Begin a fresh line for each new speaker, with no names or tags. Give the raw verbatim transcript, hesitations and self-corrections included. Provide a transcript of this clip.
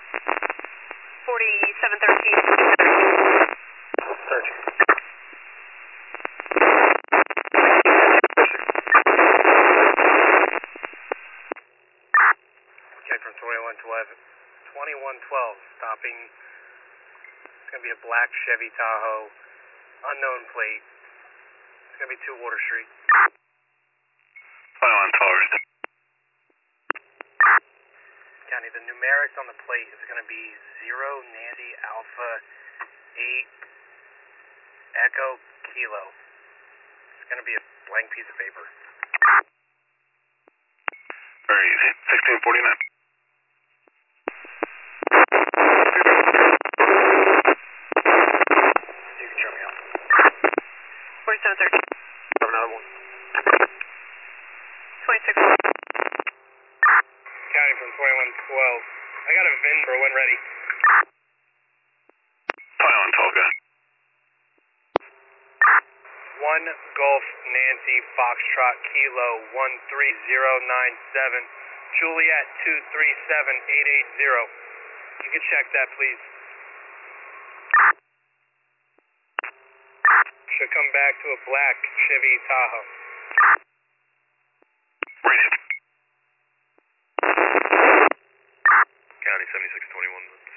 forty-seven thirteen.
Search. Okay, from twenty-one twelve, twenty-one twelve, stopping. It's going to be a black Chevy Tahoe, unknown plate. It's going to be two Water Street.
twenty-one twelve.
County, the numerics on the plate is going to be zero Nandy Alpha eight Echo Kilo. It's going to be a blank piece of paper.
Very easy. sixteen forty-nine.
You can show me out.
forty-seven thirteen.
Have another one.
twenty-six.
County from twenty-one twelve. I got a V I N for when ready.
twenty-one twelve, go ahead.
one Golf Nancy Foxtrot Kilo one three zero nine seven. Juliet two three seven eight eight zero. You can check that, please. Should come back to a black Chevy Tahoe.
Read it.
County seventy-six twenty-one.